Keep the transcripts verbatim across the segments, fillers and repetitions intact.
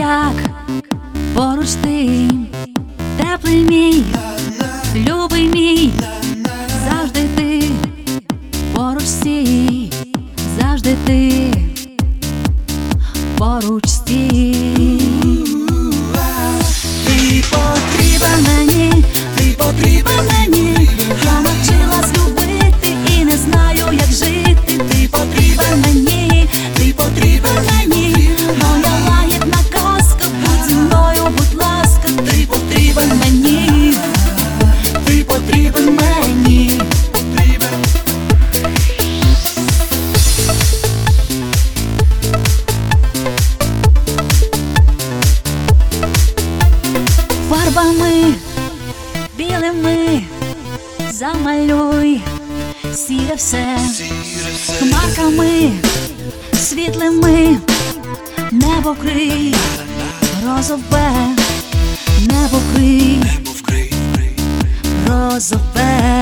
як поруч ти, теплий мій, любий мій, завжди ти, поруч стій, завжди ти, поруч стій. Ти потрібен мені, ти потрібен мені, я навчилась любити і не знаю, як жити. Ти потрібен мені, ти потрібен мені, моя лагідна казка, будь зі мною, будь ласка. Ти потрібен мені, ти потрібен мені. Фарбами білими замалюй сіре все, хмарками світлими небо вкрий, розове небо вкрий, розове.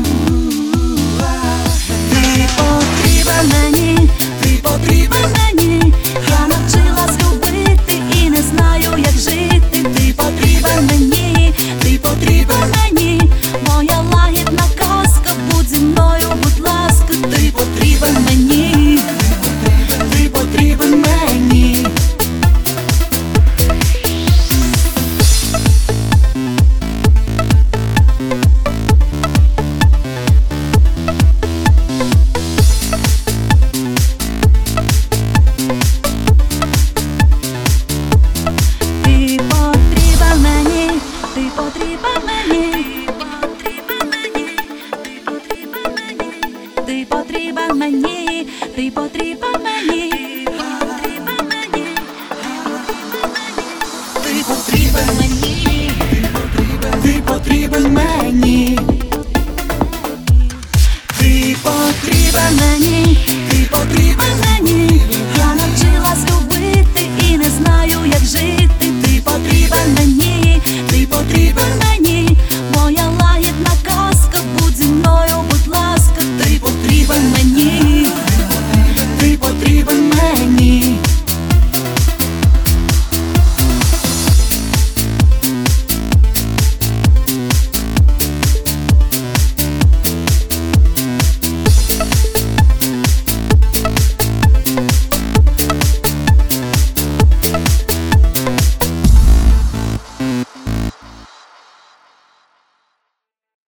Ти потрібен мені, ти потрібен мені, я навчилась любити і не знаю, як жити. Ти потрібен мені, ти потрібен мені, моя лагідна казка, будь зі мною, будь ласка. Ти потрібен мені, ти потрібен мені. Ти потрібен мені, ти потрібен мені, ти потрібен мені, ти потрібен мені, ти потрібен мені, ти потрібен мені, ти потрібен мені, ти потрібен мені, я навчилась любити і не знаю, як жити. Ти потрібен мені, ти потрібен мені.